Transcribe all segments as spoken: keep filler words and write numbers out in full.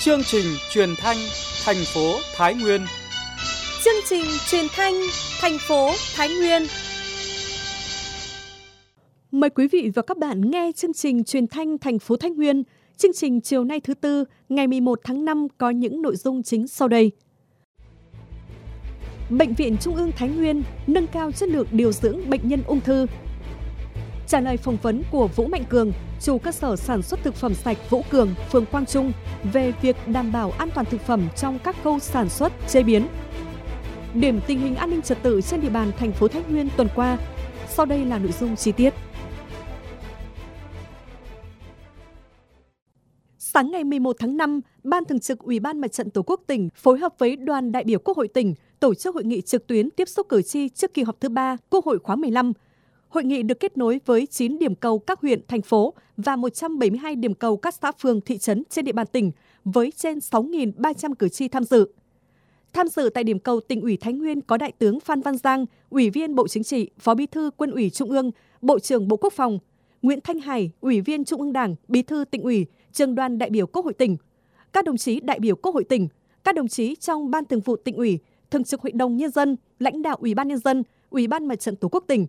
Chương trình truyền thanh thành phố Thái Nguyên. Chương trình truyền thanh thành phố Thái Nguyên. Mời quý vị và các bạn nghe chương trình truyền thanh thành phố Thái Nguyên. Chương trình chiều nay thứ Tư, ngày mười một tháng năm có những nội dung chính sau đây. Bệnh viện Trung ương Thái Nguyên nâng cao chất lượng điều dưỡng bệnh nhân ung thư. Trả lời phỏng vấn của Vũ Mạnh Cường, chủ cơ sở sản xuất thực phẩm sạch Vũ Cường, phường Quang Trung về việc đảm bảo an toàn thực phẩm trong các khâu sản xuất, chế biến. Điểm tình hình an ninh trật tự trên địa bàn thành phố Thái Nguyên tuần qua. Sau đây là nội dung chi tiết. Sáng ngày mười một tháng năm, Ban Thường trực Ủy ban Mặt trận Tổ quốc tỉnh phối hợp với Đoàn đại biểu Quốc hội tỉnh tổ chức hội nghị trực tuyến tiếp xúc cử tri trước kỳ họp thứ ba Quốc hội khóa mười lăm. Hội nghị được kết nối với chín điểm cầu các huyện, thành phố và một trăm bảy mươi hai điểm cầu các xã phường, thị trấn trên địa bàn tỉnh với trên sáu nghìn ba trăm cử tri tham dự. Tham dự tại điểm cầu tỉnh ủy Thái Nguyên có Đại tướng Phan Văn Giang, Ủy viên Bộ Chính trị, Phó Bí thư Quân ủy Trung ương, Bộ trưởng Bộ Quốc phòng, Nguyễn Thanh Hải, Ủy viên Trung ương Đảng, Bí thư Tỉnh ủy, Trưởng đoàn đại biểu Quốc hội tỉnh, các đồng chí đại biểu Quốc hội tỉnh, các đồng chí trong Ban Thường vụ Tỉnh ủy, Thường trực Hội đồng Nhân dân, lãnh đạo Ủy ban Nhân dân, Ủy ban Mặt trận Tổ quốc tỉnh.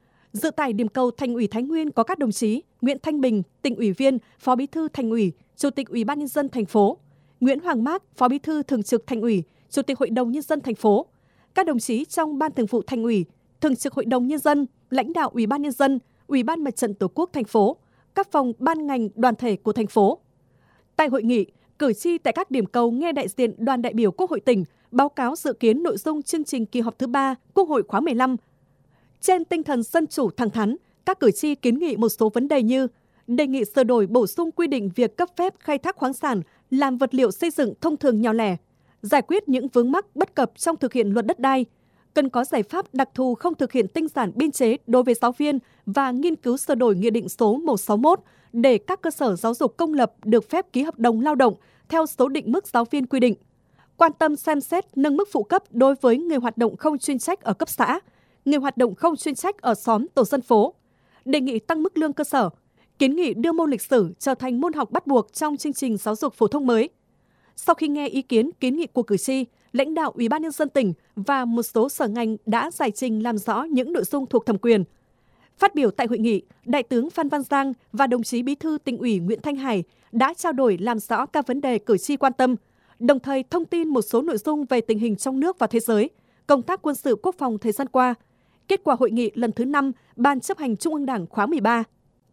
Dự tại điểm cầu Thành ủy Thái Nguyên có các đồng chí Nguyễn Thanh Bình, Tỉnh ủy viên, Phó Bí thư Thành ủy, Chủ tịch Ủy ban Nhân dân thành phố, Nguyễn Hoàng Mác, Phó Bí thư Thường trực Thành ủy, Chủ tịch Hội đồng Nhân dân thành phố, các đồng chí trong Ban Thường vụ Thành ủy, Thường trực Hội đồng Nhân dân, lãnh đạo Ủy ban Nhân dân, Ủy ban Mặt trận Tổ quốc thành phố, các phòng ban ngành đoàn thể của thành phố. Tại hội nghị, cử tri tại các điểm cầu nghe đại diện Đoàn đại biểu Quốc hội tỉnh báo cáo dự kiến nội dung chương trình kỳ họp thứ ba Quốc hội khóa mười lăm. Trên tinh thần dân chủ thẳng thắn, các cử tri kiến nghị một số vấn đề như đề nghị sửa đổi bổ sung quy định việc cấp phép khai thác khoáng sản làm vật liệu xây dựng thông thường nhỏ lẻ, giải quyết những vướng mắc bất cập trong thực hiện luật đất đai, cần có giải pháp đặc thù không thực hiện tinh giản biên chế đối với giáo viên và nghiên cứu sửa đổi Nghị định số một trăm sáu mươi mốt để các cơ sở giáo dục công lập được phép ký hợp đồng lao động theo số định mức giáo viên quy định. Quan tâm xem xét nâng mức phụ cấp đối với người hoạt động không chuyên trách ở cấp xã, người hoạt động không chuyên trách ở xóm tổ dân phố, đề nghị tăng mức lương cơ sở, kiến nghị đưa môn lịch sử trở thành môn học bắt buộc trong chương trình giáo dục phổ thông mới. Sau khi nghe ý kiến kiến nghị của cử tri, lãnh đạo Ủy ban Nhân dân tỉnh và một số sở ngành đã giải trình làm rõ những nội dung thuộc thẩm quyền. Phát biểu tại hội nghị, Đại tướng Phan Văn Giang và đồng chí Bí thư Tỉnh ủy Nguyễn Thanh Hải đã trao đổi làm rõ các vấn đề cử tri quan tâm, đồng thời thông tin một số nội dung về tình hình trong nước và thế giới, công tác quân sự quốc phòng thời gian qua, kết quả hội nghị lần thứ năm Ban chấp hành Trung ương Đảng khóa mười ba.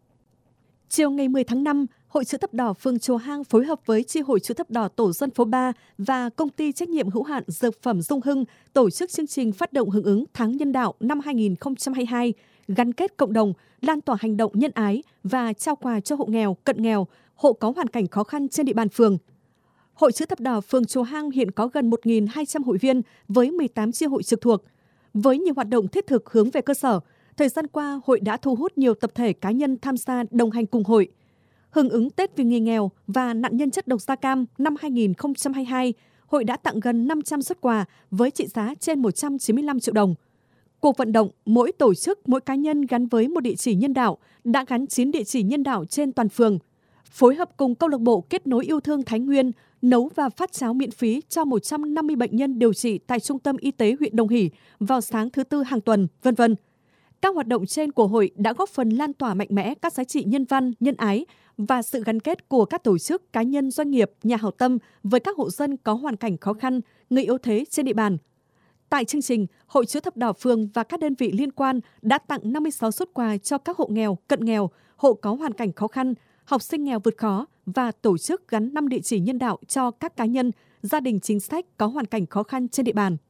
Chiều ngày mười tháng năm, Hội Chữ thập đỏ phường Chùa Hang phối hợp với Chi hội Chữ thập đỏ tổ dân phố ba và Công ty trách nhiệm hữu hạn Dược phẩm Dung Hưng tổ chức chương trình phát động hưởng ứng Tháng Nhân đạo năm hai nghìn không trăm hai mươi hai, gắn kết cộng đồng, lan tỏa hành động nhân ái và trao quà cho hộ nghèo, cận nghèo, hộ có hoàn cảnh khó khăn trên địa bàn phường. Hội Chữ thập đỏ phường Chùa Hang hiện có gần một nghìn hai trăm hội viên với mười tám chi hội trực thuộc. Với nhiều hoạt động thiết thực hướng về cơ sở, thời gian qua hội đã thu hút nhiều tập thể cá nhân tham gia đồng hành cùng hội. Hưởng ứng Tết vì người nghèo và nạn nhân chất độc da cam năm hai nghìn không trăm hai mươi hai, hội đã tặng gần năm trăm suất quà với trị giá trên một trăm chín mươi lăm triệu đồng. Cuộc vận động mỗi tổ chức, mỗi cá nhân gắn với một địa chỉ nhân đạo đã gắn chín địa chỉ nhân đạo trên toàn phường. Phối hợp cùng câu lạc bộ Kết nối yêu thương Thái Nguyên nấu và phát cháo miễn phí cho một trăm năm mươi bệnh nhân điều trị tại Trung tâm Y tế huyện Đồng Hỷ vào sáng thứ Tư hàng tuần, vân vân. Các hoạt động trên của hội đã góp phần lan tỏa mạnh mẽ các giá trị nhân văn, nhân ái và sự gắn kết của các tổ chức, cá nhân, doanh nghiệp, nhà hảo tâm với các hộ dân có hoàn cảnh khó khăn, người yếu thế trên địa bàn. Tại chương trình, Hội Chữ thập đỏ phường và các đơn vị liên quan đã tặng năm mươi sáu suất quà cho các hộ nghèo, cận nghèo, hộ có hoàn cảnh khó khăn, học sinh nghèo vượt khó và tổ chức gắn năm địa chỉ nhân đạo cho các cá nhân, gia đình chính sách có hoàn cảnh khó khăn trên địa bàn.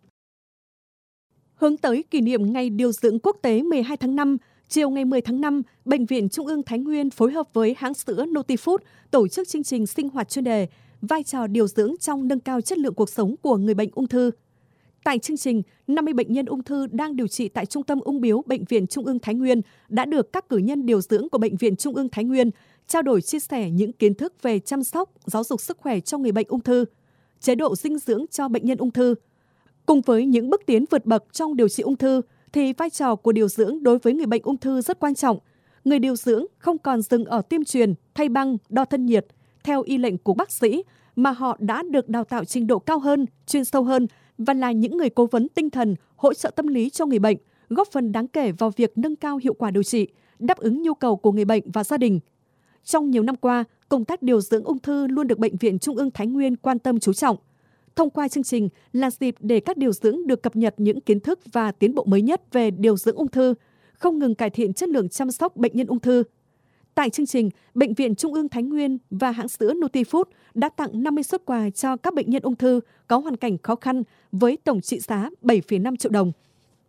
Hướng tới kỷ niệm Ngày Điều dưỡng Quốc tế mười hai tháng năm, chiều ngày mười tháng năm, Bệnh viện Trung ương Thái Nguyên phối hợp với hãng sữa Notifood tổ chức chương trình sinh hoạt chuyên đề vai trò điều dưỡng trong nâng cao chất lượng cuộc sống của người bệnh ung thư. Tại chương trình, năm mươi bệnh nhân ung thư đang điều trị tại Trung tâm ung biếu Bệnh viện Trung ương Thái Nguyên đã được các cử nhân điều dưỡng của Bệnh viện Trung ương Thái Nguyên trao đổi chia sẻ những kiến thức về chăm sóc, giáo dục sức khỏe cho người bệnh ung thư, chế độ dinh dưỡng cho bệnh nhân ung thư. Cùng với những bước tiến vượt bậc trong điều trị ung thư, thì vai trò của điều dưỡng đối với người bệnh ung thư rất quan trọng. Người điều dưỡng không còn dừng ở tiêm truyền, thay băng, đo thân nhiệt, theo y lệnh của bác sĩ, mà họ đã được đào tạo trình độ cao hơn, chuyên sâu hơn và là những người cố vấn tinh thần, hỗ trợ tâm lý cho người bệnh, góp phần đáng kể vào việc nâng cao hiệu quả điều trị, đáp ứng nhu cầu của người bệnh và gia đình. Trong nhiều năm qua, công tác điều dưỡng ung thư luôn được Bệnh viện Trung ương Thái Nguyên quan tâm chú trọng. Thông qua chương trình là dịp để các điều dưỡng được cập nhật những kiến thức và tiến bộ mới nhất về điều dưỡng ung thư, không ngừng cải thiện chất lượng chăm sóc bệnh nhân ung thư. Tại chương trình, Bệnh viện Trung ương Thái Nguyên và hãng sữa Nutifood đã tặng năm mươi suất quà cho các bệnh nhân ung thư có hoàn cảnh khó khăn với tổng trị giá bảy phẩy năm triệu đồng.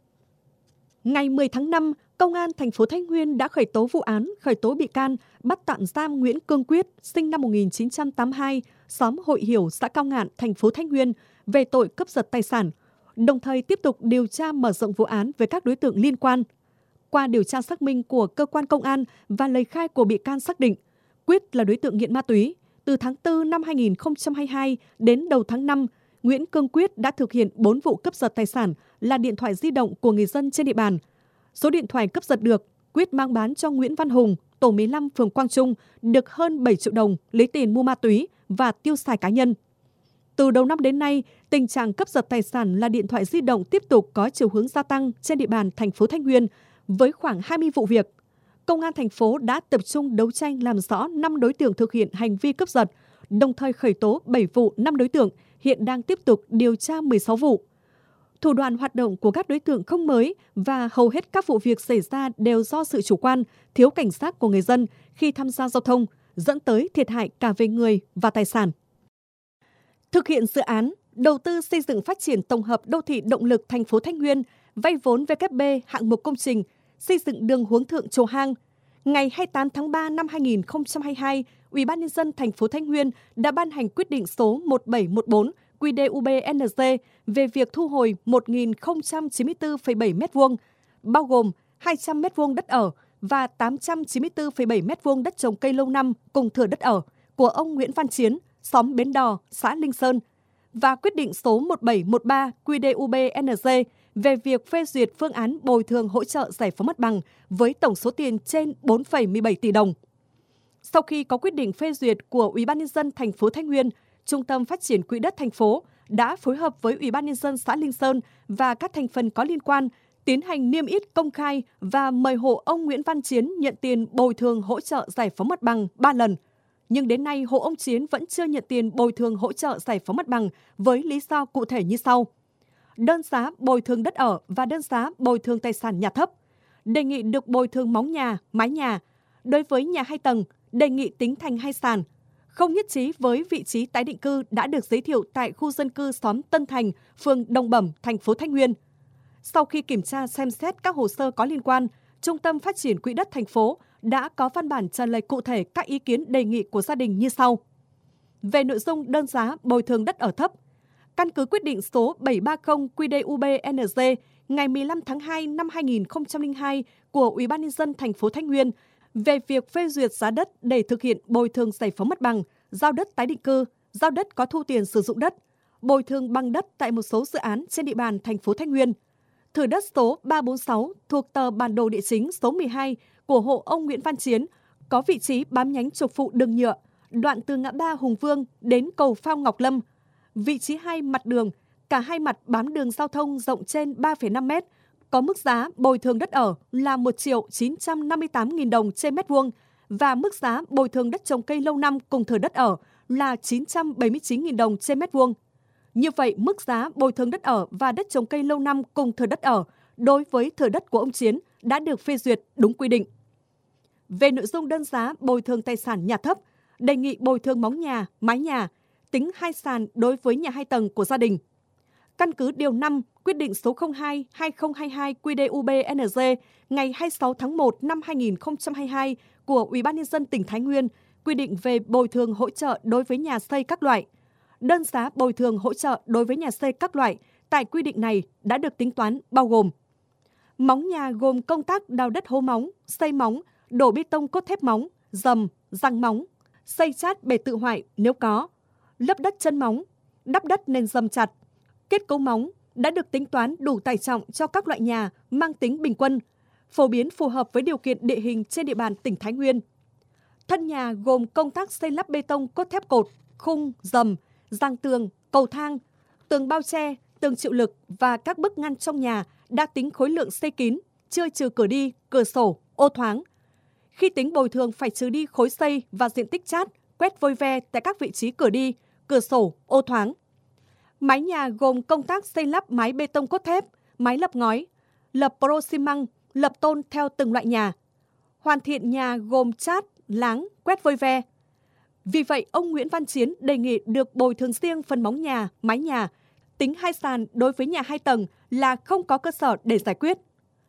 Ngày mười tháng năm, Công an thành phố Thái Nguyên đã khởi tố vụ án, khởi tố bị can, bắt tạm giam Nguyễn Cương Quyết, sinh năm một nghìn chín trăm tám mươi hai, xóm Hội Hiểu, xã Cao Ngạn, thành phố Thái Nguyên, về tội cướp giật tài sản, đồng thời tiếp tục điều tra mở rộng vụ án với các đối tượng liên quan. Qua điều tra xác minh của cơ quan công an và lời khai của bị can xác định, Quyết là đối tượng nghiện ma túy. Từ tháng tư năm hai nghìn không trăm hai mươi hai đến đầu tháng năm, Nguyễn Cương Quyết đã thực hiện bốn vụ cướp giật tài sản là điện thoại di động của người dân trên địa bàn. Số điện thoại cướp giật được, Quyết mang bán cho Nguyễn Văn Hùng, tổ mười lăm phường Quang Trung, được hơn bảy triệu đồng lấy tiền mua ma túy và tiêu xài cá nhân. Từ đầu năm đến nay, tình trạng cướp giật tài sản là điện thoại di động tiếp tục có chiều hướng gia tăng trên địa bàn thành phố Thái Nguyên với khoảng hai mươi vụ việc. Công an thành phố đã tập trung đấu tranh làm rõ năm đối tượng thực hiện hành vi cướp giật, đồng thời khởi tố bảy vụ năm đối tượng, hiện đang tiếp tục điều tra mười sáu vụ. Thủ đoạn hoạt động của các đối tượng không mới và hầu hết các vụ việc xảy ra đều do sự chủ quan, thiếu cảnh giác của người dân khi tham gia giao thông, dẫn tới thiệt hại cả về người và tài sản. Thực hiện dự án đầu tư xây dựng phát triển tổng hợp đô thị động lực thành phố Thái Nguyên, vay vốn vê kép bê hạng mục công trình xây dựng đường Huống Thượng Chùa Hang. Ngày hai mươi tám tháng ba năm hai nghìn không trăm hai mươi hai, Ủy ban nhân dân thành phố Thái Nguyên đã ban hành quyết định số một bảy một bốn quy đê u bê en giê về việc thu hồi một nghìn không trăm chín mươi tư phẩy bảy mét vuông, bao gồm hai trăm mét vuông đất ở và tám trăm chín mươi tư phẩy bảy mét vuông đất trồng cây lâu năm cùng thửa đất ở của ông Nguyễn Văn Chiến, xóm Bến Đò, xã Linh Sơn, và quyết định số một bảy một ba quy đê u bê en giê về việc phê duyệt phương án bồi thường hỗ trợ giải phóng mặt bằng với tổng số tiền trên bốn phẩy mười bảy tỷ đồng. Sau khi có quyết định phê duyệt của Ủy ban nhân dân thành phố Thái Nguyên, Trung tâm Phát triển Quỹ đất thành phố đã phối hợp với Ủy ban nhân dân xã Linh Sơn và các thành phần có liên quan tiến hành niêm yết công khai và mời hộ ông Nguyễn Văn Chiến nhận tiền bồi thường hỗ trợ giải phóng mặt bằng ba lần. Nhưng đến nay hộ ông Chiến vẫn chưa nhận tiền bồi thường hỗ trợ giải phóng mặt bằng với lý do cụ thể như sau: đơn giá bồi thường đất ở và đơn giá bồi thường tài sản nhà thấp, đề nghị được bồi thường móng nhà, mái nhà. Đối với nhà hai tầng, đề nghị tính thành hai sàn. Không nhất trí với vị trí tái định cư đã được giới thiệu tại khu dân cư xóm Tân Thành, phường Đồng Bẩm, thành phố Thái Nguyên. Sau khi kiểm tra xem xét các hồ sơ có liên quan, Trung tâm Phát triển Quỹ đất thành phố đã có văn bản trả lời cụ thể các ý kiến đề nghị của gia đình như sau. Về nội dung đơn giá bồi thường đất ở thấp, căn cứ quyết định số bảy ba không quy đê u bê en giê ngày mười lăm tháng hai năm hai nghìn không trăm lẻ hai của Ủy ban nhân dân thành phố Thái Nguyên về việc phê duyệt giá đất để thực hiện bồi thường giải phóng mặt bằng, giao đất tái định cư, giao đất có thu tiền sử dụng đất, bồi thường bằng đất tại một số dự án trên địa bàn thành phố Thái Nguyên. Thửa đất số ba bốn sáu thuộc tờ bản đồ địa chính số mười hai của hộ ông Nguyễn Văn Chiến có vị trí bám nhánh trục phụ đường nhựa, đoạn từ ngã ba Hùng Vương đến cầu phao Ngọc Lâm. Vị trí hai mặt đường, cả hai mặt bám đường giao thông rộng trên ba phẩy năm mét, có mức giá bồi thường đất ở là một triệu chín trăm năm mươi tám nghìn đồng trên mét vuông và mức giá bồi thường đất trồng cây lâu năm cùng thửa đất ở là chín trăm bảy mươi chín nghìn đồng trên mét vuông. Như vậy, mức giá bồi thường đất ở và đất trồng cây lâu năm cùng thửa đất ở đối với thửa đất của ông Chiến đã được phê duyệt đúng quy định. Về nội dung đơn giá bồi thường tài sản nhà thấp, đề nghị bồi thường móng nhà, mái nhà, tính hai sàn đối với nhà hai tầng của gia đình. Căn cứ điều năm quyết định số không hai hai không hai hai quy đê u bê en giê ngày hai mươi sáu tháng một năm hai nghìn không trăm hai mươi hai của Ủy ban nhân dân tỉnh Thái Nguyên quy định về bồi thường hỗ trợ đối với nhà xây các loại. Đơn giá bồi thường hỗ trợ đối với nhà xây các loại tại quy định này đã được tính toán bao gồm: móng nhà gồm công tác đào đất hố móng, xây móng, đổ bê tông cốt thép móng, dầm, răng móng, xây chát bề tự hoại nếu có, lấp đất chân móng, đắp đất nền dầm chặt. Kết cấu móng đã được tính toán đủ tải trọng cho các loại nhà mang tính bình quân, phổ biến phù hợp với điều kiện địa hình trên địa bàn tỉnh Thái Nguyên. Thân nhà gồm công tác xây lắp bê tông cốt thép cột, khung, rầm, giang tường, cầu thang, tường bao che, tường chịu lực và các bức ngăn trong nhà đã tính khối lượng xây kín, chưa trừ cửa đi, cửa sổ, ô thoáng. Khi tính bồi thường phải trừ đi khối xây và diện tích chát, quét vôi ve tại các vị trí cửa đi, cửa sổ, ô thoáng. Mái nhà gồm công tác xây lắp mái bê tông cốt thép, mái lập ngói, lập pro xi măng, lập tôn theo từng loại nhà. Hoàn thiện nhà gồm chát, láng, quét vôi ve. Vì vậy, ông Nguyễn Văn Chiến đề nghị được bồi thường riêng phần móng nhà, mái nhà, tính hai sàn đối với nhà hai tầng là không có cơ sở để giải quyết.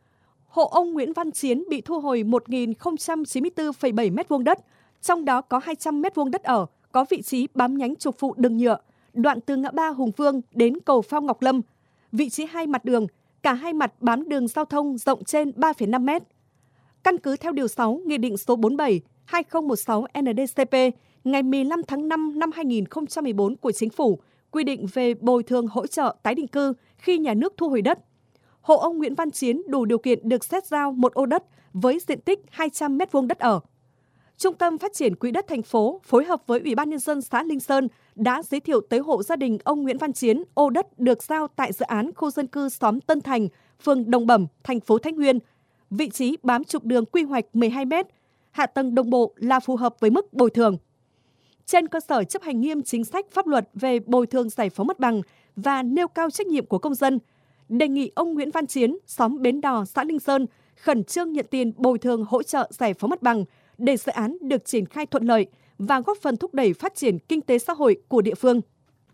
Hộ ông Nguyễn Văn Chiến bị thu hồi một nghìn không trăm chín mươi tư phẩy bảy mét vuông đất, trong đó có hai trăm mét vuông đất ở, có vị trí bám nhánh trục phụ đường nhựa, đoạn từ ngã ba Hùng Vương đến cầu Phao Ngọc Lâm. Vị trí hai mặt đường, cả hai mặt bám đường giao thông rộng trên ba phẩy năm mét. Căn cứ theo Điều sáu Nghị định số bốn mươi bảy trên hai nghìn không trăm mười sáu N D C P ngày mười lăm tháng năm năm hai nghìn không trăm mười bốn của Chính phủ quy định về bồi thường hỗ trợ tái định cư khi nhà nước thu hồi đất. Hộ ông Nguyễn Văn Chiến đủ điều kiện được xét giao một ô đất với diện tích hai trăm mét vuông đất ở. Trung tâm Phát triển Quỹ đất thành phố phối hợp với Ủy ban Nhân dân xã Linh Sơn đã giới thiệu tới hộ gia đình ông Nguyễn Văn Chiến ô đất được giao tại dự án khu dân cư xóm Tân Thành, phường Đồng Bẩm, thành phố Thái Nguyên. Vị trí bám trục đường quy hoạch mười hai mét, hạ tầng đồng bộ là phù hợp với mức bồi thường. Trên cơ sở chấp hành nghiêm chính sách pháp luật về bồi thường giải phóng mặt bằng và nêu cao trách nhiệm của công dân, đề nghị ông Nguyễn Văn Chiến, xóm Bến Đò, xã Linh Sơn, khẩn trương nhận tiền bồi thường hỗ trợ giải phóng mặt bằng để dự án được triển khai thuận lợi và góp phần thúc đẩy phát triển kinh tế xã hội của địa phương.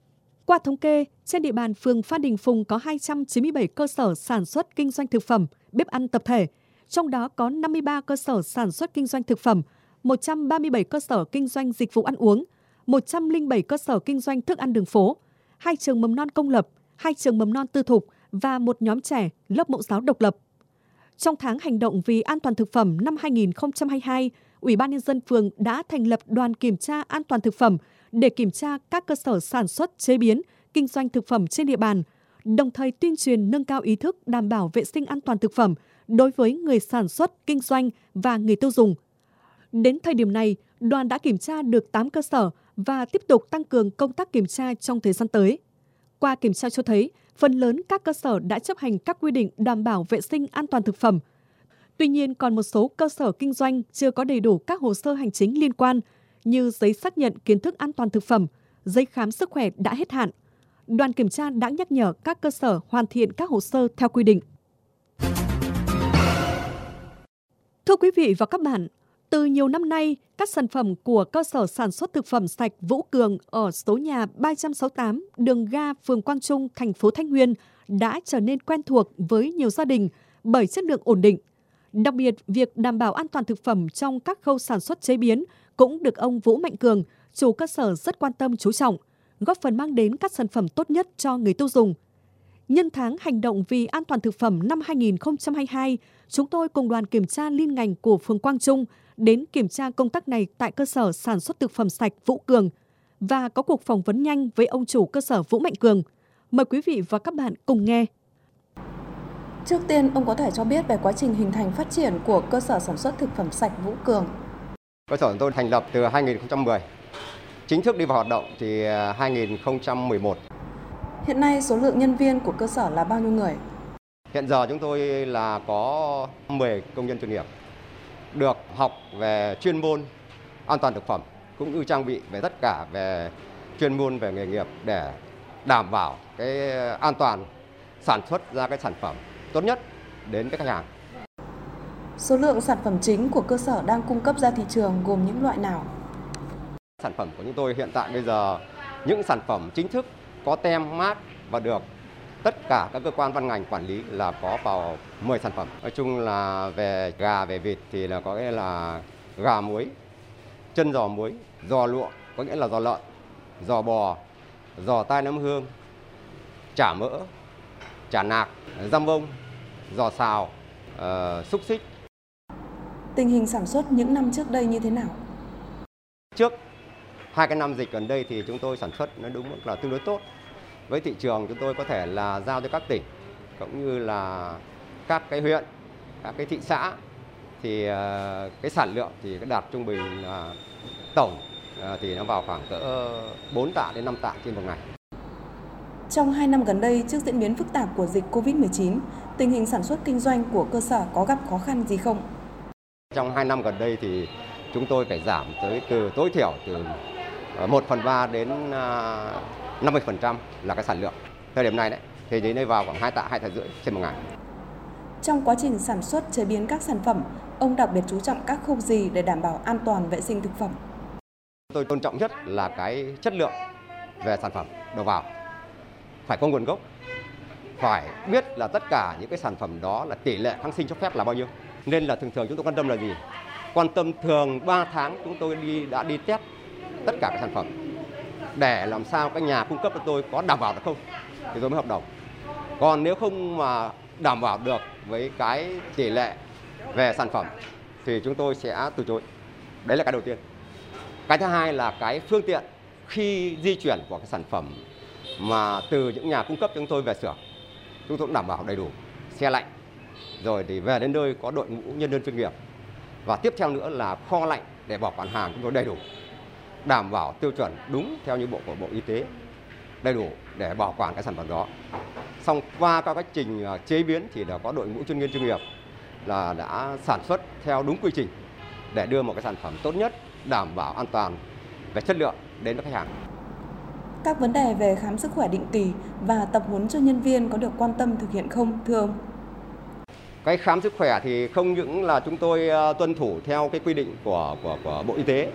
Qua thống kê, trên địa bàn phường Phan Đình Phùng có hai trăm chín mươi bảy cơ sở sản xuất kinh doanh thực phẩm, bếp ăn tập thể, trong đó có năm mươi ba cơ sở sản xuất kinh doanh thực phẩm, một trăm ba mươi bảy cơ sở kinh doanh dịch vụ ăn uống, một trăm lẻ bảy cơ sở kinh doanh thức ăn đường phố, hai trường mầm non công lập, hai trường mầm non tư thục và một nhóm trẻ lớp mẫu giáo độc lập. Trong tháng hành động vì an toàn thực phẩm năm hai nghìn không trăm hai mươi hai, Ủy ban Nhân dân phường đã thành lập đoàn kiểm tra an toàn thực phẩm để kiểm tra các cơ sở sản xuất, chế biến, kinh doanh thực phẩm trên địa bàn, đồng thời tuyên truyền nâng cao ý thức đảm bảo vệ sinh an toàn thực phẩm đối với người sản xuất, kinh doanh và người tiêu dùng. Đến thời điểm này, đoàn đã kiểm tra được tám cơ sở và tiếp tục tăng cường công tác kiểm tra trong thời gian tới. Qua kiểm tra cho thấy, phần lớn các cơ sở đã chấp hành các quy định đảm bảo vệ sinh an toàn thực phẩm. Tuy nhiên, còn một số cơ sở kinh doanh chưa có đầy đủ các hồ sơ hành chính liên quan như giấy xác nhận kiến thức an toàn thực phẩm, giấy khám sức khỏe đã hết hạn. Đoàn kiểm tra đã nhắc nhở các cơ sở hoàn thiện các hồ sơ theo quy định. Thưa quý vị và các bạn, từ nhiều năm nay, các sản phẩm của cơ sở sản xuất thực phẩm sạch Vũ Cường ở số nhà ba trăm sáu mươi tám đường Ga, phường Quang Trung, thành phố Thái Nguyên đã trở nên quen thuộc với nhiều gia đình bởi chất lượng ổn định. Đặc biệt, việc đảm bảo an toàn thực phẩm trong các khâu sản xuất chế biến cũng được ông Vũ Mạnh Cường, chủ cơ sở rất quan tâm chú trọng, góp phần mang đến các sản phẩm tốt nhất cho người tiêu dùng. Nhân tháng hành động vì an toàn thực phẩm năm hai nghìn không trăm hai mươi hai, chúng tôi cùng đoàn kiểm tra liên ngành của phường Quang Trung đến kiểm tra công tác này tại cơ sở sản xuất thực phẩm sạch Vũ Cường và có cuộc phỏng vấn nhanh với ông chủ cơ sở Vũ Mạnh Cường. Mời quý vị và các bạn cùng nghe. Trước tiên, ông có thể cho biết về quá trình hình thành phát triển của cơ sở sản xuất thực phẩm sạch Vũ Cường. Cơ sở tôi thành lập từ hai nghìn không trăm mười, chính thức đi vào hoạt động thì hai nghìn không trăm mười một. Hiện nay số lượng nhân viên của cơ sở là bao nhiêu người? Hiện giờ chúng tôi là có mười công nhân chuyên nghiệp, được học về chuyên môn an toàn thực phẩm cũng như trang bị về tất cả về chuyên môn về nghề nghiệp để đảm bảo cái an toàn sản xuất ra cái sản phẩm tốt nhất đến các khách hàng. Số lượng sản phẩm chính của cơ sở đang cung cấp ra thị trường gồm những loại nào? Sản phẩm của chúng tôi hiện tại bây giờ những sản phẩm chính thức có tem mác và được tất cả các cơ quan ban ngành quản lý là có vào mười sản phẩm. Nói chung là về gà, về vịt thì là có nghĩa là gà muối, chân giò muối, giò lụa, có nghĩa là giò lợn, giò bò, giò tai nấm hương, chả mỡ, chả nạc, dăm bông, giò xào, uh, xúc xích. Tình hình sản xuất những năm trước đây như thế nào? Trước hai cái năm dịch gần đây thì chúng tôi sản xuất nó đúng là tương đối tốt. Với thị trường chúng tôi có thể là giao cho các tỉnh cũng như là các cái huyện, các cái thị xã thì cái sản lượng thì đạt trung bình là tổng thì nó vào khoảng cỡ bốn tạ đến năm tạ trên một ngày. Trong hai năm gần đây, trước diễn biến phức tạp của dịch covid mười chín, tình hình sản xuất kinh doanh của cơ sở có gặp khó khăn gì không? Trong hai năm gần đây thì chúng tôi phải giảm tới từ tối thiểu từ một phần ba đến năm mươi phần trăm là cái sản lượng. Thời điểm này đấy, thì đến đây vào khoảng hai tạ, hai tạ rưỡi trên một ngày. Trong quá trình sản xuất chế biến các sản phẩm, ông đặc biệt chú trọng các khâu gì để đảm bảo an toàn vệ sinh thực phẩm? Tôi tôn trọng nhất là cái chất lượng về sản phẩm đầu vào. Phải có nguồn gốc, phải biết là tất cả những cái sản phẩm đó là tỷ lệ kháng sinh cho phép là bao nhiêu. Nên là thường thường chúng tôi quan tâm là gì? Quan tâm thường ba tháng chúng tôi đi đã đi test tất cả các sản phẩm để làm sao các nhà cung cấp cho tôi có đảm bảo được không thì tôi mới hợp đồng. Còn nếu không mà đảm bảo được với cái tỷ lệ về sản phẩm thì chúng tôi sẽ từ chối. Đấy là cái đầu tiên. Cái thứ hai là cái phương tiện khi di chuyển của cái sản phẩm mà từ những nhà cung cấp chúng tôi về xưởng, chúng tôi cũng đảm bảo đầy đủ xe lạnh, rồi thì về đến nơi có đội ngũ nhân viên chuyên nghiệp. Và tiếp theo nữa là kho lạnh để bảo quản hàng chúng tôi đầy đủ, đảm bảo tiêu chuẩn đúng theo như bộ của Bộ Y tế, đầy đủ để bảo quản cái sản phẩm đó. Xong qua các quá trình chế biến thì đã có đội ngũ chuyên viên chuyên nghiệp là đã sản xuất theo đúng quy trình để đưa một cái sản phẩm tốt nhất, đảm bảo an toàn về chất lượng đến với khách hàng. Các vấn đề về khám sức khỏe định kỳ và tập huấn cho nhân viên có được quan tâm thực hiện không, thưa ông? Cái khám sức khỏe thì không những là chúng tôi tuân thủ theo cái quy định của của của Bộ Y tế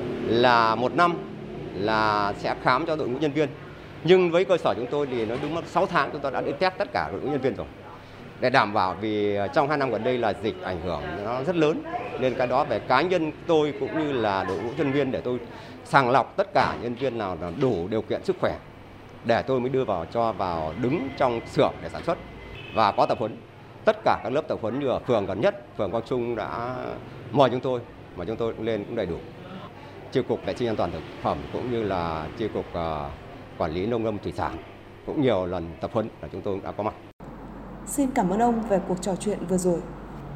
là một năm là sẽ khám cho đội ngũ nhân viên. Nhưng với cơ sở chúng tôi thì nó đúng sáu tháng chúng tôi đã đi test tất cả đội ngũ nhân viên rồi. Để đảm bảo vì trong hai năm gần đây là dịch ảnh hưởng nó rất lớn, nên cái đó về cá nhân tôi cũng như là đội ngũ nhân viên để tôi sàng lọc tất cả nhân viên nào là đủ điều kiện sức khỏe để tôi mới đưa vào cho vào đứng trong xưởng để sản xuất và có tập huấn. Tất cả các lớp tập huấn như ở phường gần nhất, phường Quang Trung đã mời chúng tôi mà chúng tôi cũng lên cũng đầy đủ. Chi cục vệ sinh an toàn thực phẩm cũng như là chi cục uh, quản lý nông lâm thủy sản cũng nhiều lần tập huấn là chúng tôi đã có mặt. Xin cảm ơn ông về cuộc trò chuyện vừa rồi.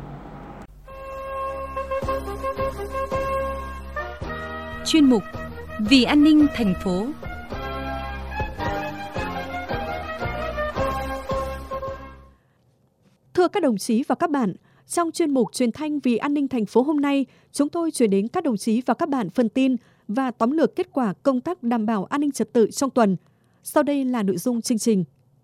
Chuyên mục Vì an ninh thành phố. Thưa các đồng chí và các bạn, trong chuyên mục Truyền thanh Vì an ninh thành phố hôm nay, chúng tôi chuyển đến các đồng chí và các bạn phần tin và tóm lược kết quả công tác đảm bảo an ninh trật tự trong tuần. Sau đây là nội dung chương trình.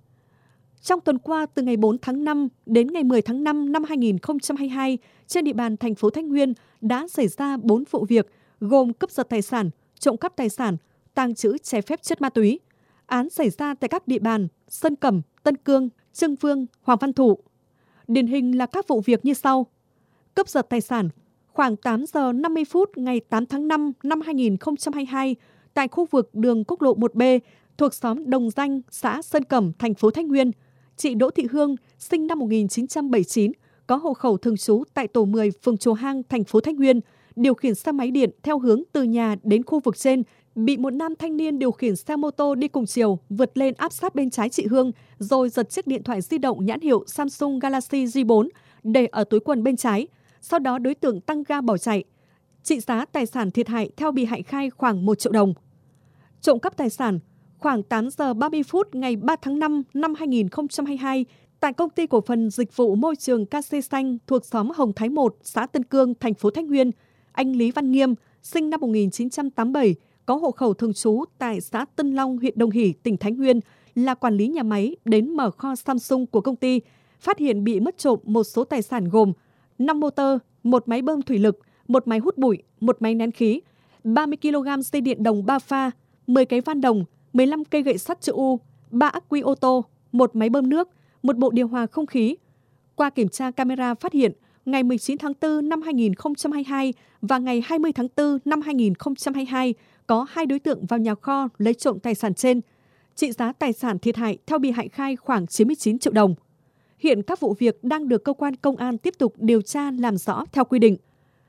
Trong tuần qua, từ ngày bốn tháng năm đến ngày mười tháng năm năm hai nghìn không trăm hai mươi hai, trên địa bàn thành phố Thái Nguyên đã xảy ra bốn vụ việc gồm cướp giật tài sản, trộm cắp tài sản, tàng trữ trái phép chất ma túy. Án xảy ra tại các địa bàn Sơn Cẩm, Tân Cương, Trưng Vương, Hoàng Văn Thụ. Điển hình là các vụ việc như sau. Cướp giật tài sản, khoảng tám giờ năm mươi phút ngày tám tháng năm năm hai nghìn không trăm hai mươi hai, tại khu vực đường quốc lộ một B thuộc xóm Đồng Danh, xã Sơn Cẩm, thành phố Thái Nguyên, chị Đỗ Thị Hương, sinh năm một nghìn chín trăm bảy mươi chín, có hộ khẩu thường trú tại tổ mười, phường Chùa Hang, thành phố Thái Nguyên, điều khiển xe máy điện theo hướng từ nhà đến khu vực trên, bị một nam thanh niên điều khiển xe mô tô đi cùng chiều vượt lên áp sát bên trái chị Hương, rồi giật chiếc điện thoại di động nhãn hiệu Samsung Galaxy J bốn để ở túi quần bên trái. Sau đó đối tượng tăng ga bỏ chạy. Trị giá tài sản thiệt hại theo bị hại khai khoảng một triệu đồng. Trộm cắp tài sản, khoảng tám giờ ba mươi phút ngày ba tháng năm năm hai nghìn không trăm hai mươi hai, tại công ty cổ phần dịch vụ môi trường ca xê Xanh thuộc xóm Hồng Thái một, xã Tân Cương, thành phố Thái Nguyên, anh Lý Văn Nghiêm, sinh năm một nghìn chín trăm tám mươi bảy, có hộ khẩu thường trú tại xã Tân Long, huyện Đồng Hỷ, tỉnh Thái Nguyên, là quản lý nhà máy đến mở kho Samsung của công ty, phát hiện bị mất trộm một số tài sản gồm năm motor, một máy bơm thủy lực, một máy hút bụi, một máy nén khí, ba mươi ki lô gam dây điện đồng ba pha, mười cái van đồng, mười lăm cây gậy sắt chữ U, ba ắc quy ô tô, một máy bơm nước, một bộ điều hòa không khí. Qua kiểm tra camera phát hiện, ngày mười chín tháng tư năm hai nghìn không trăm hai mươi hai và ngày hai mươi tháng tư năm hai nghìn không trăm hai mươi hai có hai đối tượng vào nhà kho lấy trộm tài sản trên. Trị giá tài sản thiệt hại theo bị hại khai khoảng chín mươi chín triệu đồng. Hiện các vụ việc đang được cơ quan công an tiếp tục điều tra làm rõ theo quy định.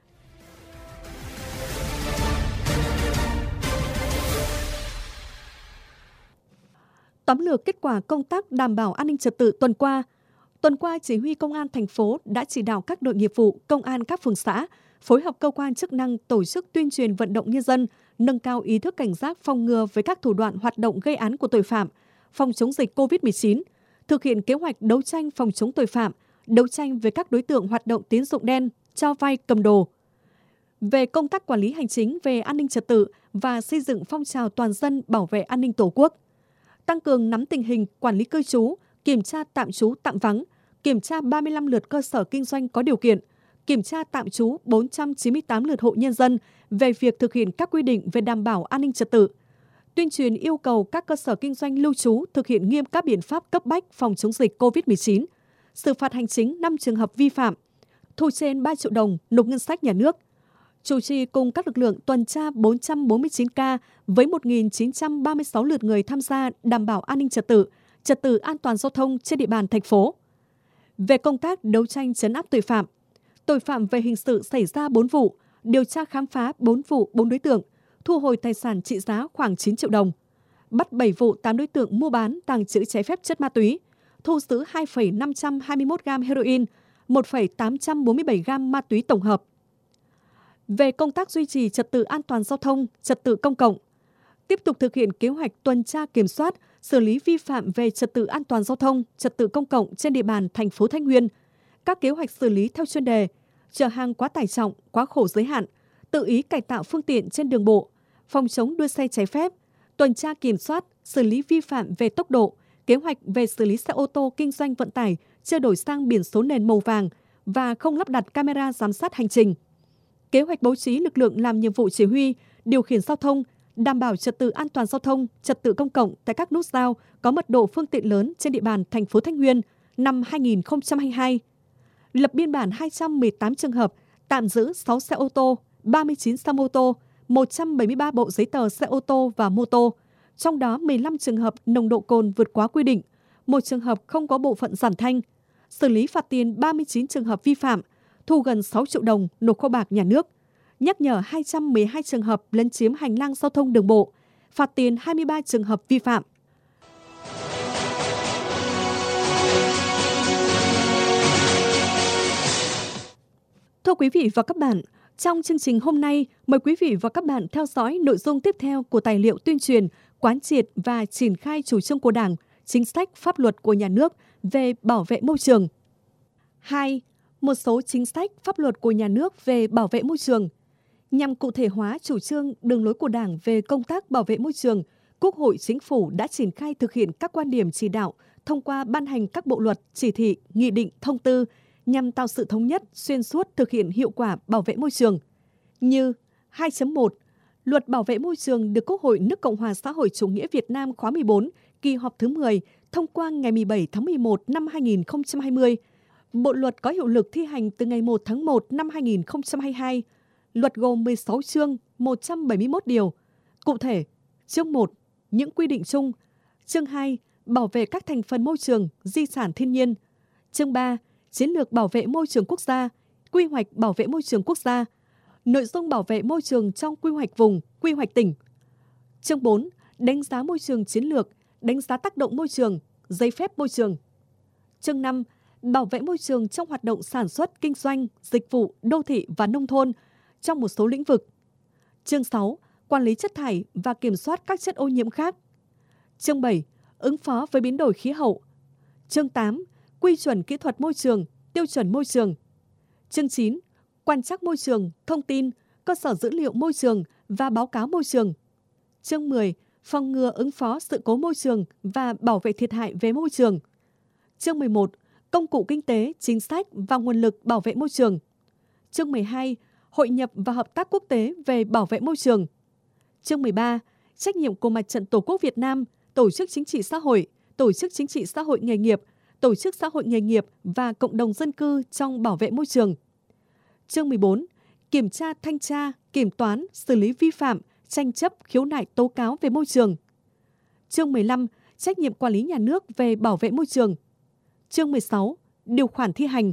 Tóm lược kết quả công tác đảm bảo an ninh trật tự tuần qua. Tuần qua, Chỉ huy Công an thành phố đã chỉ đạo các đội nghiệp vụ, công an các phường xã phối hợp cơ quan chức năng tổ chức tuyên truyền vận động nhân dân, nâng cao ý thức cảnh giác phòng ngừa với các thủ đoạn hoạt động gây án của tội phạm, phòng chống dịch covid mười chín, thực hiện kế hoạch đấu tranh phòng chống tội phạm, đấu tranh với các đối tượng hoạt động tín dụng đen, cho vay cầm đồ. Về công tác quản lý hành chính về an ninh trật tự và xây dựng phong trào toàn dân bảo vệ an ninh Tổ quốc, tăng cường nắm tình hình quản lý cư trú, kiểm tra tạm trú tạm vắng, kiểm tra ba mươi lăm lượt cơ sở kinh doanh có điều kiện, kiểm tra tạm trú bốn trăm chín mươi tám lượt hộ nhân dân về việc thực hiện các quy định về đảm bảo an ninh trật tự, tuyên truyền yêu cầu các cơ sở kinh doanh lưu trú thực hiện nghiêm các biện pháp cấp bách phòng chống dịch covid mười chín, xử phạt hành chính năm trường hợp vi phạm, thu trên ba triệu đồng nộp ngân sách nhà nước, chủ trì cùng các lực lượng tuần tra bốn trăm bốn mươi chín ca với một nghìn chín trăm ba mươi sáu lượt người tham gia đảm bảo an ninh trật tự, trật tự an toàn giao thông trên địa bàn thành phố. Về công tác đấu tranh trấn áp tội phạm, tội phạm về hình sự xảy ra bốn vụ, điều tra khám phá bốn vụ bốn đối tượng, thu hồi tài sản trị giá khoảng chín triệu đồng, bắt bảy vụ tám đối tượng mua bán tàng trữ trái phép chất ma túy, thu giữ hai phẩy năm trăm hai mươi mốt gam heroin, một phẩy tám trăm bốn mươi bảy gam ma túy tổng hợp. Về công tác duy trì trật tự an toàn giao thông, trật tự công cộng, tiếp tục thực hiện kế hoạch tuần tra kiểm soát, xử lý vi phạm về trật tự an toàn giao thông, trật tự công cộng trên địa bàn thành phố Thái Nguyên, các kế hoạch xử lý theo chuyên đề, chở hàng quá tải trọng, quá khổ giới hạn, tự ý cải tạo phương tiện trên đường bộ, phòng chống đua xe trái phép, tuần tra kiểm soát, xử lý vi phạm về tốc độ, kế hoạch về xử lý xe ô tô kinh doanh vận tải chưa đổi sang biển số nền màu vàng và không lắp đặt camera giám sát hành trình. Kế hoạch bố trí lực lượng làm nhiệm vụ chỉ huy, điều khiển giao thông, đảm bảo trật tự an toàn giao thông, trật tự công cộng tại các nút giao có mật độ phương tiện lớn trên địa bàn thành phố Thái Nguyên năm hai nghìn không trăm hai mươi hai. Lập biên bản hai trăm mười tám trường hợp, tạm giữ sáu xe ô tô, ba mươi chín xe mô tô, một trăm bảy mươi ba bộ giấy tờ xe ô tô và mô tô, trong đó mười lăm trường hợp nồng độ cồn vượt quá quy định, một trường hợp không có bộ phận giảm thanh, xử lý phạt tiền ba mươi chín trường hợp vi phạm, thu gần sáu triệu đồng nộp kho bạc nhà nước, nhắc nhở hai trăm mười hai trường hợp lấn chiếm hành lang giao thông đường bộ, phạt tiền hai mươi ba trường hợp vi phạm. Thưa quý vị và các bạn, trong chương trình hôm nay, mời quý vị và các bạn theo dõi nội dung tiếp theo của tài liệu tuyên truyền, quán triệt và triển khai chủ trương của Đảng, chính sách, pháp luật của nhà nước về bảo vệ môi trường. hai. Một số chính sách, pháp luật của nhà nước về bảo vệ môi trường. Nhằm cụ thể hóa chủ trương, đường lối của Đảng về công tác bảo vệ môi trường, Quốc hội, Chính phủ đã triển khai thực hiện các quan điểm chỉ đạo thông qua ban hành các bộ luật, chỉ thị, nghị định, thông tư nhằm tạo sự thống nhất, xuyên suốt thực hiện hiệu quả bảo vệ môi trường. Như hai chấm một. Luật bảo vệ môi trường được Quốc hội nước Cộng hòa xã hội chủ nghĩa Việt Nam khóa mười bốn, kỳ họp thứ mười, thông qua ngày mười bảy tháng mười một năm hai nghìn không trăm hai mươi. Bộ luật có hiệu lực thi hành từ ngày một tháng một năm hai nghìn không trăm hai mươi hai. Luật gồm mười sáu chương, một trăm bảy mươi mốt điều. Cụ thể, chương một, những quy định chung. Chương hai, bảo vệ các thành phần môi trường, di sản thiên nhiên. Chương ba, chiến lược bảo vệ môi trường quốc gia, quy hoạch bảo vệ môi trường quốc gia, nội dung bảo vệ môi trường trong quy hoạch vùng, quy hoạch tỉnh. Chương bốn, đánh giá môi trường chiến lược, đánh giá tác động môi trường, giấy phép môi trường. Chương năm, bảo vệ môi trường trong hoạt động sản xuất, kinh doanh, dịch vụ, đô thị và nông thôn trong một số lĩnh vực. Chương sáu, quản lý chất thải và kiểm soát các chất ô nhiễm khác. Chương bảy, ứng phó với biến đổi khí hậu. Chương tám, quy chuẩn kỹ thuật môi trường, tiêu chuẩn môi trường. Chương chín, quan trắc môi trường, thông tin, cơ sở dữ liệu môi trường và báo cáo môi trường. Chương mười, phòng ngừa ứng phó sự cố môi trường và bảo vệ thiệt hại về môi trường. Chương mười một, công cụ kinh tế, chính sách và nguồn lực bảo vệ môi trường. Chương mười hai, hội nhập và hợp tác quốc tế về bảo vệ môi trường. Chương mười ba, trách nhiệm của Mặt trận Tổ quốc Việt Nam, tổ chức chính trị xã hội, tổ chức chính trị xã hội nghề nghiệp, tổ chức xã hội nghề nghiệp và cộng đồng dân cư trong bảo vệ môi trường. Chương mười bốn, kiểm tra, thanh tra, kiểm toán, xử lý vi phạm, tranh chấp, khiếu nại, tố cáo về môi trường. Chương mười lăm, trách nhiệm quản lý nhà nước về bảo vệ môi trường. Chương mười sáu, điều khoản thi hành.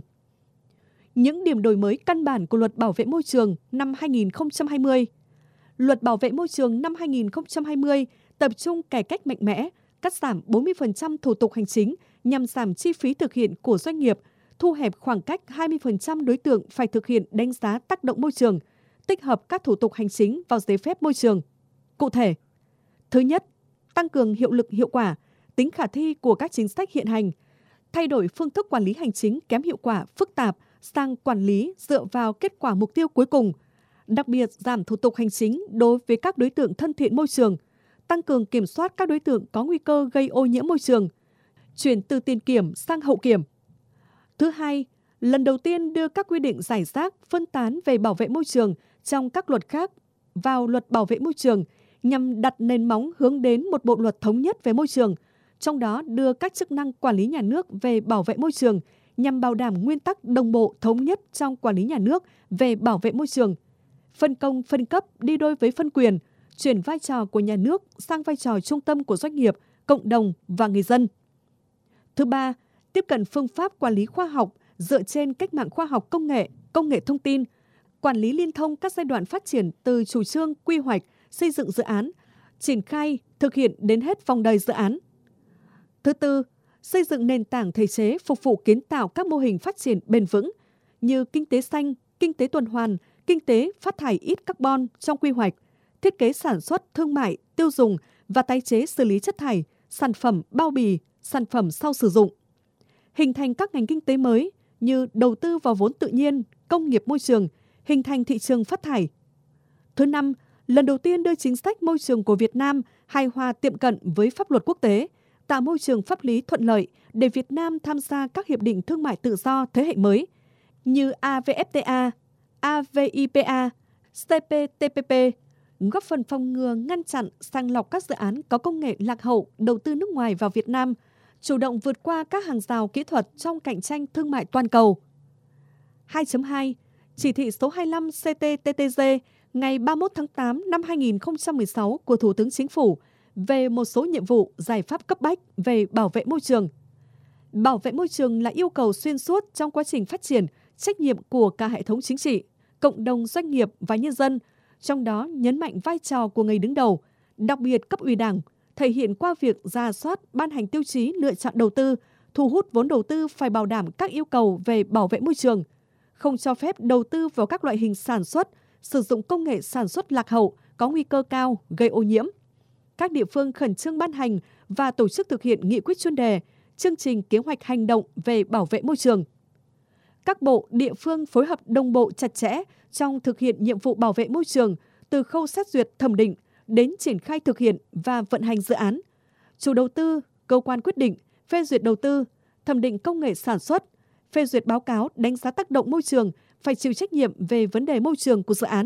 Những điểm đổi mới căn bản của Luật Bảo vệ môi trường năm hai nghìn không trăm hai mươi. Luật Bảo vệ môi trường năm hai nghìn không trăm hai mươi tập trung cải cách mạnh mẽ, cắt giảm bốn mươi phần trăm thủ tục hành chính nhằm giảm chi phí thực hiện của doanh nghiệp, thu hẹp khoảng cách hai mươi phần trăm đối tượng phải thực hiện đánh giá tác động môi trường, tích hợp các thủ tục hành chính vào giấy phép môi trường. Cụ thể, thứ nhất, tăng cường hiệu lực hiệu quả, tính khả thi của các chính sách hiện hành, thay đổi phương thức quản lý hành chính kém hiệu quả, phức tạp sang quản lý dựa vào kết quả mục tiêu cuối cùng, đặc biệt giảm thủ tục hành chính đối với các đối tượng thân thiện môi trường, tăng cường kiểm soát các đối tượng có nguy cơ gây ô nhiễm môi trường, chuyển từ tiền kiểm sang hậu kiểm. Thứ hai, lần đầu tiên đưa các quy định rải rác, phân tán về bảo vệ môi trường trong các luật khác vào luật bảo vệ môi trường nhằm đặt nền móng hướng đến một bộ luật thống nhất về môi trường, trong đó đưa các chức năng quản lý nhà nước về bảo vệ môi trường nhằm bảo đảm nguyên tắc đồng bộ thống nhất trong quản lý nhà nước về bảo vệ môi trường. Phân công, phân cấp đi đôi với phân quyền, chuyển vai trò của nhà nước sang vai trò trung tâm của doanh nghiệp, cộng đồng và người dân. Thứ ba, tiếp cận phương pháp quản lý khoa học dựa trên cách mạng khoa học công nghệ, công nghệ thông tin, quản lý liên thông các giai đoạn phát triển từ chủ trương, quy hoạch, xây dựng dự án, triển khai, thực hiện đến hết vòng đời dự án. Thứ tư, xây dựng nền tảng thể chế phục vụ kiến tạo các mô hình phát triển bền vững như kinh tế xanh, kinh tế tuần hoàn, kinh tế phát thải ít carbon trong quy hoạch, thiết kế sản xuất, thương mại, tiêu dùng và tái chế xử lý chất thải, sản phẩm bao bì, sản phẩm sau sử dụng. Hình thành các ngành kinh tế mới như đầu tư vào vốn tự nhiên, công nghiệp môi trường, hình thành thị trường phát thải. Thứ năm, lần đầu tiên đưa chính sách môi trường của Việt Nam hài hòa tiệm cận với pháp luật quốc tế, tạo môi trường pháp lý thuận lợi để Việt Nam tham gia các hiệp định thương mại tự do thế hệ mới như a vê ép tê a, a vê i pê a, xê pê tê pê pê, góp phần phòng ngừa, ngăn chặn, sàng lọc các dự án có công nghệ lạc hậu đầu tư nước ngoài vào Việt Nam, chủ động vượt qua các hàng rào kỹ thuật trong cạnh tranh thương mại toàn cầu. hai chấm hai. Chỉ thị số hai mươi lăm C T T T G ngày ba mươi mốt tháng tám năm hai nghìn không trăm mười sáu của Thủ tướng Chính phủ về một số nhiệm vụ, giải pháp cấp bách về bảo vệ môi trường. Bảo vệ môi trường là yêu cầu xuyên suốt trong quá trình phát triển, trách nhiệm của cả hệ thống chính trị, cộng đồng doanh nghiệp và nhân dân, trong đó nhấn mạnh vai trò của người đứng đầu, đặc biệt cấp ủy Đảng, thể hiện qua việc rà soát, ban hành tiêu chí lựa chọn đầu tư, thu hút vốn đầu tư phải bảo đảm các yêu cầu về bảo vệ môi trường, không cho phép đầu tư vào các loại hình sản xuất, sử dụng công nghệ sản xuất lạc hậu, có nguy cơ cao, gây ô nhiễm. Các địa phương khẩn trương ban hành và tổ chức thực hiện nghị quyết chuyên đề, chương trình kế hoạch hành động về bảo vệ môi trường. Các bộ, địa phương phối hợp đồng bộ chặt chẽ trong thực hiện nhiệm vụ bảo vệ môi trường từ khâu xét duyệt thẩm định đến triển khai thực hiện và vận hành dự án. Chủ đầu tư, cơ quan quyết định, phê duyệt đầu tư, thẩm định công nghệ sản xuất, phê duyệt báo cáo đánh giá tác động môi trường phải chịu trách nhiệm về vấn đề môi trường của dự án.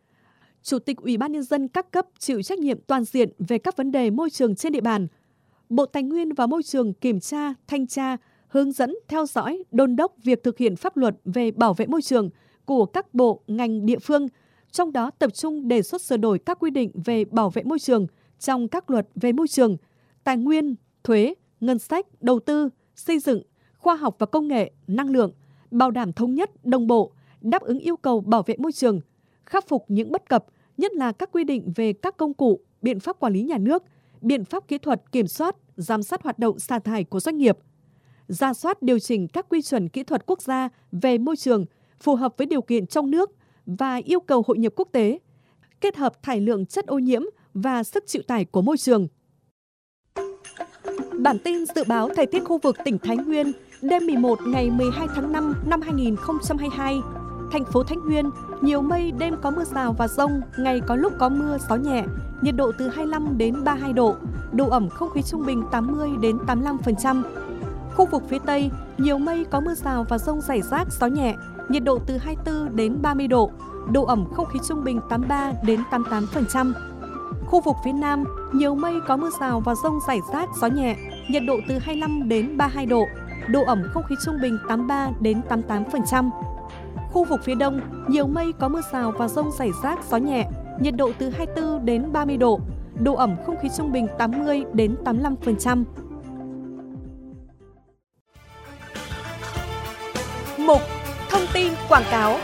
Chủ tịch Ủy ban Nhân dân các cấp chịu trách nhiệm toàn diện về các vấn đề môi trường trên địa bàn. Bộ Tài nguyên và Môi trường kiểm tra, thanh tra, hướng dẫn, theo dõi, đôn đốc việc thực hiện pháp luật về bảo vệ môi trường của các bộ, ngành, địa phương, trong đó tập trung đề xuất sửa đổi các quy định về bảo vệ môi trường trong các luật về môi trường, tài nguyên, thuế, ngân sách, đầu tư, xây dựng, khoa học và công nghệ, năng lượng, bảo đảm thống nhất, đồng bộ, đáp ứng yêu cầu bảo vệ môi trường, khắc phục những bất cập, nhất là các quy định về các công cụ, biện pháp quản lý nhà nước, biện pháp kỹ thuật kiểm soát, giám sát hoạt động xả thải của doanh nghiệp, rà soát điều chỉnh các quy chuẩn kỹ thuật quốc gia về môi trường phù hợp với điều kiện trong nước và yêu cầu hội nhập quốc tế, kết hợp thải lượng chất ô nhiễm và sức chịu tải của môi trường. Bản tin dự báo thời tiết khu vực tỉnh Thái Nguyên đêm mười một ngày mười hai tháng năm năm hai nghìn không trăm hai mươi hai. Thành phố Thái Nguyên, nhiều mây, đêm có mưa rào và dông, ngày có lúc có mưa, gió nhẹ, nhiệt độ từ hai mươi lăm đến ba mươi hai độ, độ ẩm không khí trung bình tám mươi đến tám mươi lăm phần trăm. Khu vực phía Tây, nhiều mây có mưa rào và dông rải rác, gió nhẹ, nhiệt độ từ hai mươi tư đến ba mươi độ, độ ẩm không khí trung bình tám mươi ba đến tám mươi tám phần trăm. Khu vực phía Nam, nhiều mây có mưa rào và dông rải rác, gió nhẹ, nhiệt độ từ hai mươi lăm đến ba mươi hai độ, độ ẩm không khí trung bình tám mươi ba đến tám mươi tám phần trăm. Khu vực phía Đông, nhiều mây có mưa rào và dông rải rác, gió nhẹ, nhiệt độ từ hai mươi tư đến ba mươi độ, độ ẩm không khí trung bình tám mươi đến tám mươi lăm phần trăm. Mục Thông tin quảng cáo.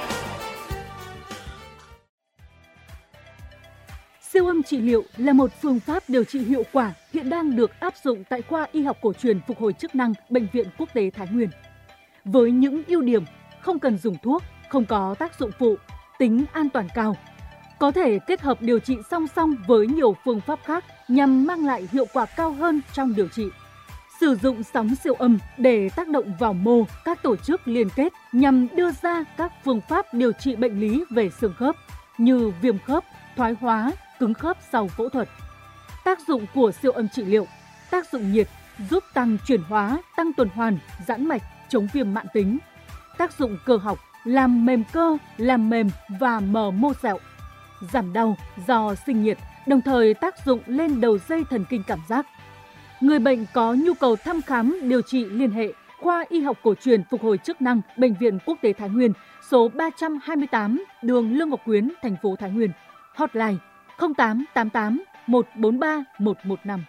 Siêu âm trị liệu là một phương pháp điều trị hiệu quả hiện đang được áp dụng tại khoa y học cổ truyền phục hồi chức năng Bệnh viện Quốc tế Thái Nguyên. với những ưu điểm không cần dùng thuốc, không có tác dụng phụ, tính an toàn cao. Có thể kết hợp điều trị song song với nhiều phương pháp khác nhằm mang lại hiệu quả cao hơn trong điều trị. Sử dụng sóng siêu âm để tác động vào mô, các tổ chức liên kết nhằm đưa ra các phương pháp điều trị bệnh lý về xương khớp như viêm khớp, thoái hóa, cứng khớp sau phẫu thuật. Tác dụng của siêu âm trị liệu, tác dụng nhiệt giúp tăng chuyển hóa, tăng tuần hoàn, giãn mạch, chống viêm mãn tính. Tác dụng cơ học, làm mềm cơ, làm mềm và mờ mô sẹo. Giảm đau do sinh nhiệt, đồng thời tác dụng lên đầu dây thần kinh cảm giác. Người bệnh có nhu cầu thăm khám, điều trị liên hệ khoa y học cổ truyền phục hồi chức năng Bệnh viện Quốc tế Thái Nguyên, số ba trăm hai mươi tám, đường Lương Ngọc Quyến, thành phố Thái Nguyên. Hotline không tám tám tám một bốn ba một một năm.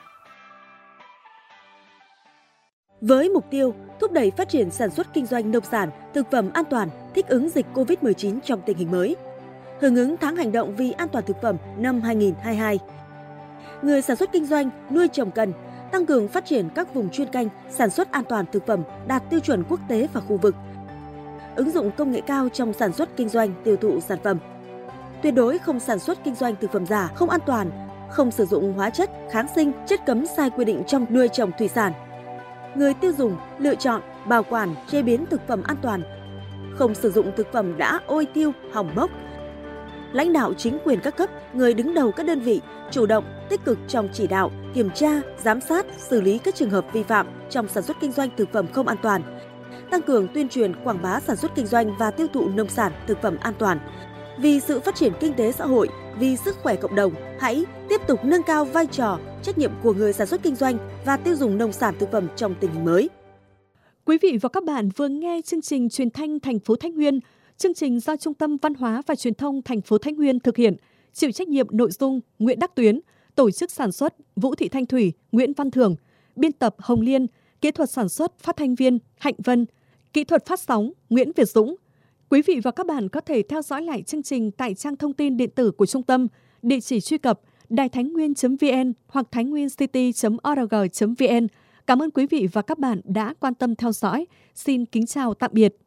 Với mục tiêu thúc đẩy phát triển sản xuất kinh doanh nông sản, thực phẩm an toàn, thích ứng dịch covid mười chín trong tình hình mới. Hưởng ứng tháng hành động vì an toàn thực phẩm năm hai nghìn không trăm hai mươi hai. Người sản xuất kinh doanh nuôi trồng cần tăng cường phát triển các vùng chuyên canh sản xuất an toàn thực phẩm đạt tiêu chuẩn quốc tế và khu vực. Ứng dụng công nghệ cao trong sản xuất kinh doanh, tiêu thụ sản phẩm. Tuyệt đối không sản xuất kinh doanh thực phẩm giả, không an toàn, không sử dụng hóa chất, kháng sinh, chất cấm sai quy định trong nuôi trồng thủy sản. Người tiêu dùng lựa chọn, bảo quản, chế biến thực phẩm an toàn, không sử dụng thực phẩm đã ôi tiêu, hỏng mốc. Lãnh đạo chính quyền các cấp, người đứng đầu các đơn vị chủ động, tích cực trong chỉ đạo, kiểm tra, giám sát, xử lý các trường hợp vi phạm trong sản xuất kinh doanh thực phẩm không an toàn. Tăng cường tuyên truyền, quảng bá sản xuất kinh doanh và tiêu thụ nông sản, thực phẩm an toàn. Vì sự phát triển kinh tế xã hội, vì sức khỏe cộng đồng, hãy tiếp tục nâng cao vai trò, trách nhiệm của người sản xuất kinh doanh và tiêu dùng nông sản thực phẩm trong tình hình mới. Quý vị và các bạn vừa nghe chương trình truyền thanh thành phố Thái Nguyên. Chương trình do Trung tâm Văn hóa và Truyền thông thành phố Thái Nguyên thực hiện, chịu trách nhiệm nội dung Nguyễn Đắc Tuyến, tổ chức sản xuất Vũ Thị Thanh Thủy, Nguyễn Văn Thường, biên tập Hồng Liên, kỹ thuật sản xuất phát thanh viên Hạnh Vân, kỹ thuật phát sóng Nguyễn Việt Dũng. Quý vị và các bạn có thể theo dõi lại chương trình tại trang thông tin điện tử của trung tâm, địa chỉ truy cập đài thái nguyên chấm vn hoặc thái nguyên city chấm org chấm vn. Cảm ơn quý vị và các bạn đã quan tâm theo dõi. Xin kính chào tạm biệt.